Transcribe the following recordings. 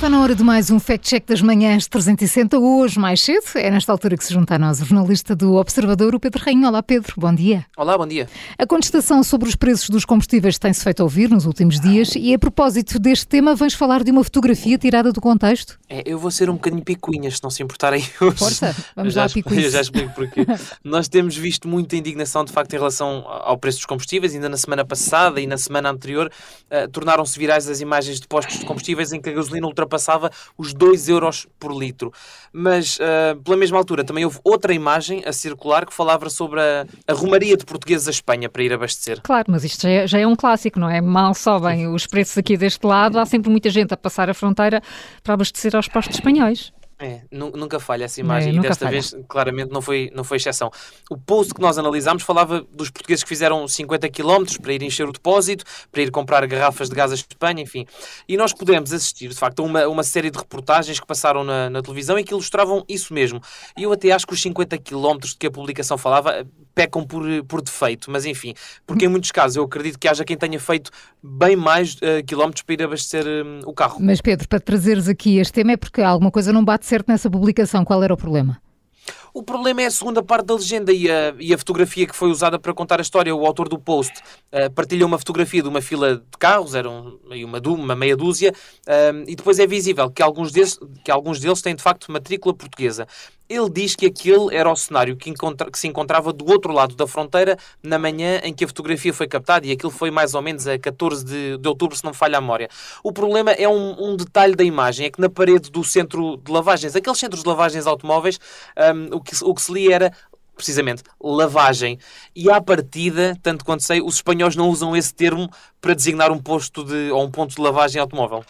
Está na hora de mais um Fact Check das Manhãs 360, hoje mais cedo. É nesta altura que se junta a nós o jornalista do Observador, o Pedro Rainho. Olá Pedro, bom dia. Olá, bom dia. A contestação sobre os preços dos combustíveis tem-se feito ouvir nos últimos dias e a propósito deste tema vens falar de uma fotografia tirada do contexto? Eu vou ser um bocadinho picuinhas, se não se importarem hoje. Força, vamos lá picuinhas. Eu já explico porquê. Nós temos visto muita indignação, de facto, em relação ao preço dos combustíveis. Ainda na semana passada e na semana anterior tornaram-se virais as imagens de postos de combustíveis em que a gasolina ultrapassava os 2 euros por litro. Mas, pela mesma altura, também houve outra imagem a circular que falava sobre a romaria de portugueses à Espanha para ir abastecer. Claro, mas isto já é um clássico, não é? Mal sobem os preços aqui deste lado, há sempre muita gente a passar a fronteira para abastecer aos postos espanhóis. Nunca falha essa imagem e desta vez claramente não foi exceção. O post que nós analisámos falava dos portugueses que fizeram 50 km para ir encher o depósito, para ir comprar garrafas de gás à Espanha, enfim. E nós pudemos assistir, de facto, a uma série de reportagens que passaram na televisão e que ilustravam isso mesmo. E eu até acho que os 50 km de que a publicação falava pecam por defeito, mas enfim, porque em muitos casos eu acredito que haja quem tenha feito bem mais quilómetros para ir abastecer o carro. Mas Pedro, para trazeres aqui este tema é porque alguma coisa não bate certo nessa publicação. Qual era o problema? O problema é a segunda parte da legenda e a fotografia que foi usada para contar a história. O autor do post partilha uma fotografia de uma fila de carros, eram uma meia dúzia, e depois é visível que alguns deles têm de facto matrícula portuguesa. Ele diz que aquele era o cenário que se encontrava do outro lado da fronteira na manhã em que a fotografia foi captada, e aquilo foi mais ou menos a 14 de outubro, se não me falha a memória. O problema é um detalhe da imagem, é que na parede do centro de lavagens, aqueles centros de lavagens automóveis, o que se lia era precisamente lavagem. E à partida, tanto quanto sei, os espanhóis não usam esse termo para designar um posto ou um ponto de lavagem automóvel.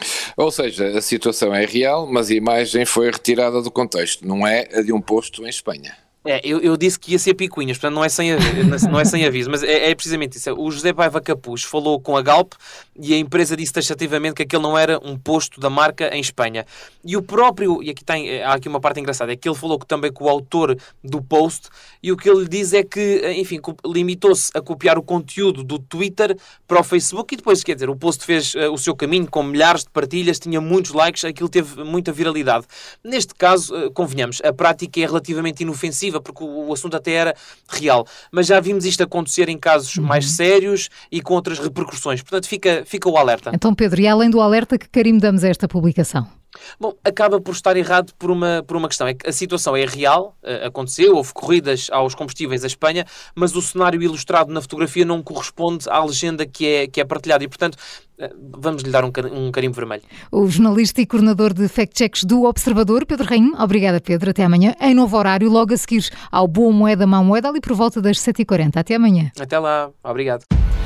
Ou seja, a situação é real, mas a imagem foi retirada do contexto, não é a de um posto em Espanha. Eu disse que ia ser picuinhas, portanto não é sem aviso, mas é precisamente isso. O José Paiva Capuz falou com a Galp e a empresa disse taxativamente que aquele não era um posto da marca em Espanha. E o próprio, e há aqui uma parte engraçada, é que ele falou também com o autor do post, e o que ele diz é que, enfim, limitou-se a copiar o conteúdo do Twitter para o Facebook e depois, quer dizer, o post fez o seu caminho com milhares de partilhas, tinha muitos likes, aquilo teve muita viralidade. Neste caso, convenhamos, a prática é relativamente inofensiva, porque o assunto até era real. Mas já vimos isto acontecer em casos mais sérios e com outras repercussões. Portanto, fica o alerta. Então, Pedro, e além do alerta, que carimbo damos a esta publicação? Bom, acaba por estar errado por uma questão. É que a situação é real, aconteceu, houve corridas aos combustíveis à Espanha, mas o cenário ilustrado na fotografia não corresponde à legenda que é partilhada e, portanto, vamos lhe dar um carimbo vermelho. O jornalista e coordenador de fact-checks do Observador, Pedro Rainho. Obrigada, Pedro. Até amanhã, em novo horário, logo a seguir ao Boa Moeda, Má Moeda, ali por volta das 7h40. Até amanhã. Até lá. Obrigado.